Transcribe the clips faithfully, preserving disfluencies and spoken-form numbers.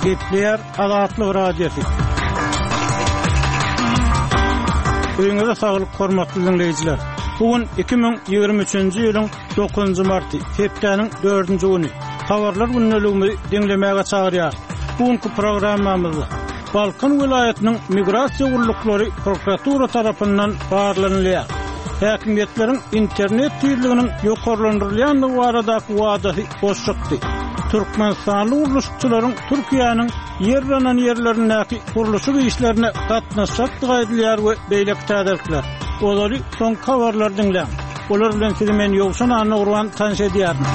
Gepler Azatlyk Radiosu. Öňüňizde saglyk hormatly dinleýijiler. Bugün iki bin ýygrimi üçinji ýylyň dokuzunjy marty, hepdeniň dördünji güni. Habarlar günnäligini dinlemäge çagyrýar. Bugünkü programmamyzda Balkan vilayetiniň migrasiýa guruluklary prokuratura tarapyndan barlanýar. Häkimetleriň internet tyrliginiň ýokarlandyrylýanlygy baradaky wadaty boş çykdy. Türkmenistanly urluşçylaryň Türkiýanyň ýerlenen ýerlerindäki guruluşy işlerine gatnaşykdygy edilýär we beýlek täderler. Olary soň habarlar dinleň. Olar bilen sizi men ýogşan anyk urwan tanış edýärmi?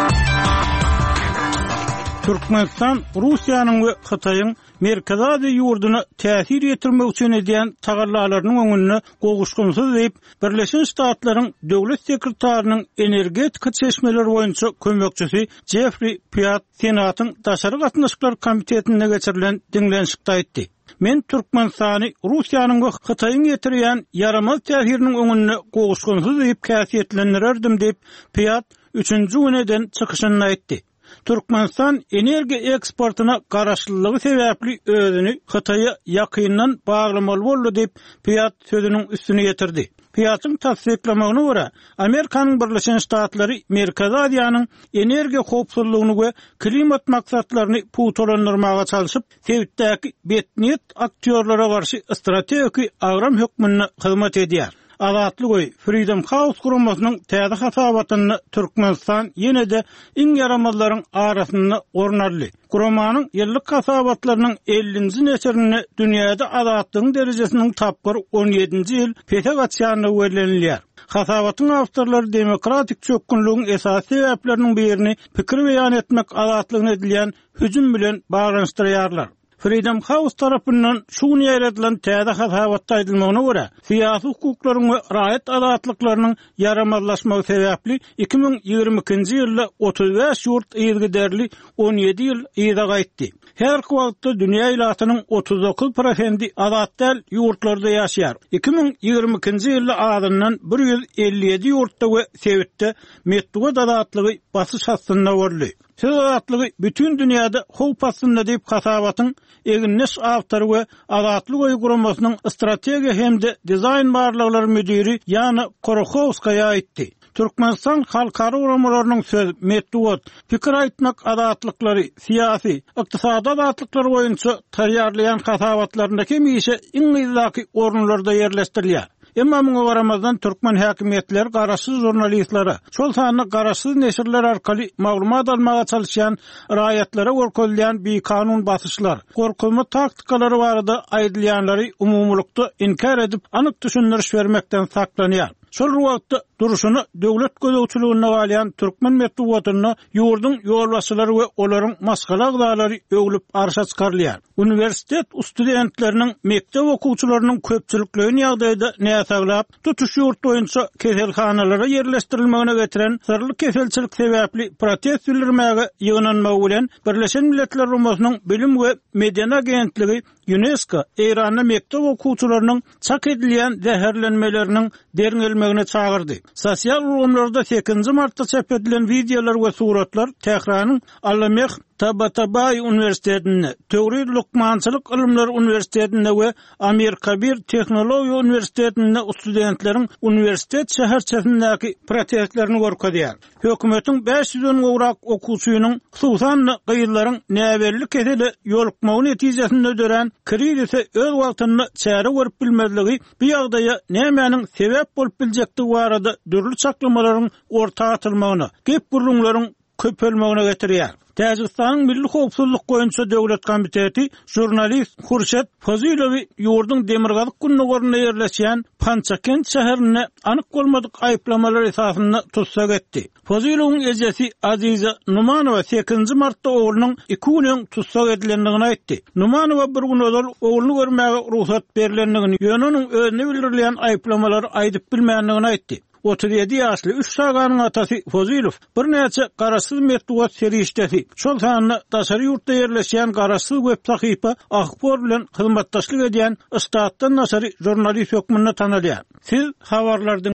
Türkmenistan Russiýanyň we Hytaýyň Merkezi Aziýa ýurduna täsir ýetirmek üçin edýän tagarlalarynyň öňüne goguşgunsyz diýip Birleşen Ştatlaryň döwlet sekretarinyň energetika çeşmeleri boýunça kömekçisi Jeffrey Piat Senatyň daşary gatnaşyklar komitetine geçirilen dinlenişikde aýtdy. Men Türkmenistany Russiýanyň we Hytaýyň ýetirýän yaramaz täsiriniň öňüne goguşgunsyz diýip käsiýetlendirerdim diýip Piat üçünji güneden çykyşyny aýtdy. Türkmenistan energiýa eksportyna garaşlylygy sebäpli özüni Hytaýa ýakyndan baglamaly boldy diýip Piat sözüniň üstüne ýetirdi. Piatyň tasdiklamagyna görä, Amerikanyň Birleşen Ştatlary Merkezi Aziýanyň energiýa howpsuzlygyny we klimat maksatlaryny putolandyrmaga çalışyp, Sewitdäki betniyet aktýorlara garşy strategik agram hökmüne hyzmat edýär. Azatlyk we Freedom House guramasynyň täze hasabatyny Türkmenistan ýene-de iň yaramazlaryň arasynda ornarly. Guramanyň ýyllyk hasabatlarynyň ellinji neçerini dünýäde azatlygyň derejesiniň tapgyr on ýedinji ýyl petagaçyany werenilýär. Hasabatyň awtorlary demokratik çökünlüğün esas sebäpleriniň birini pikir beýan etmek azatlygyna edilýän hüjüm bilen baglanyşdyrýarlar. Freedom House tarapyndan şu ýeredilen täze hasabatda aýdylmagyna görä, syýasy hukuklaryň we raýat azatlyklarynyň yaramazlaşmagy sebäpli iki bin ýygrimi ikinji ýylda otuz beş ýurt ýergiderli on ýedi ýyl ýyda gaýtdy. Her wagtda dünýä ýylatynyň otuz dokuz prosenti azatdal ýurtlarda ýaşaýar. iki bin ýygrimi ikinji ýylda adamdan bir ýüz elli ýedi ýurtda we Sewitde metduga azatlygy basyş hastynda boldy. Söz azatlygy bütün dünýäde howp astynda diýip hasabatyň eginneş awtory we azatlyk uyguramasynyň strategiýa hemde dizayn barlyklary müdiri Yana Korokowskaýa aýtdy. Türkmenistan halkara uramalarynyň söz, metduat, pikir aýtmak azatlyklary, syýasy, ykdysady azatlyklary boýunça taýýarlayan hasabatlaryndaki mişe iň ýyzlaky orunlarda ýerleşdirilýär. Emma muňa garamazdan Türkmen häkimetleri garaşsyz jurnalistlara, şol sany garaşsyz neşirler arkaly maglumat almaga çalışýan raýatlara görkezilýän bir kanun basyşlar, gorkulma taktikalary barada aýdylýanlary umumlukda inkar edip anyk düşündiriş bermekden saklanýar. Şol wagtda duruşuny döwlet gözegçiligine galyan Türkmen metduwatyny ýurdun ýolbaşçylary we olaryň maskala agdalary öwlüp arşa çykarlýar. Universitet studentleriniň mektep okuwçylarynyň köpçülikligini ýagdaýda näsaglap, tutuş ýurt boýunça keselhanalara ýerleşdirilmegine getiren sırly keselçilik sebäpli protest bildirmäge ýygnanmagy bilen Birleşen Milletler Guramasynyň bilim we median agentligi UNESCO Eýranda mektep okuwçylarynyň çak edilýän zäherlenmeleriniň derňelmegine çagyrdy. Sosial ugamlarda sekinji martda çap edilen videolar we suratlar Tehranyň Allameх Tabatabai Üniversitetinde, Töwri Lukmançylyk Ilmler Üniversitetinde we Amerika bir Teknologiýa Üniversitetinde studentleriň üniversitet şäherçesindäki protestlerini görkezýär. Hökümetiň beş ýüzden gowrak okuwçynyň hususan gyýyllaryň näberlik keseli ýolukmagy netijesinde dören krizise öz wagtynda çäre görüp bilmezligi bu ýagdaýa nämäniň sebäp bolup biljektigi barada dürli çaklamalaryň ortaga atylmagyna, gep burunlaryň köpelmegine getirýär. Täjikistanyň Milli Howpsuzlyk boýunça döwlet komiteti jurnalist Hurşet Fazilowy ýurdun Demirgazyk gününe ýerleşýän Pançakent şäherine anyk bolmadyk aýplamalar esasynda tutsak etdi. Fazilowyň ejesi Aziza Numanowa sekinji martda oğlunyň iki günen tutsak edilendigini aýtdy. Numanowa bir gün özel oğluny görmäge ruhsat berilendigini, ýönenin özüne bildirilýän aýplamalar aýdyp bilmändigini aýtdy. otuz ýedi ýaşly üç saganyň atasy Fozilov bir näçe garaşsyz metduat serişdesi. Şol sanyny daşary ýurtda ýerleşýän garaşsyz web sahypa ahbar bilen hyzmatdaşlyk edýän Istatdan naşary jurnalist hökmünde tanalýar. Siz habarlardan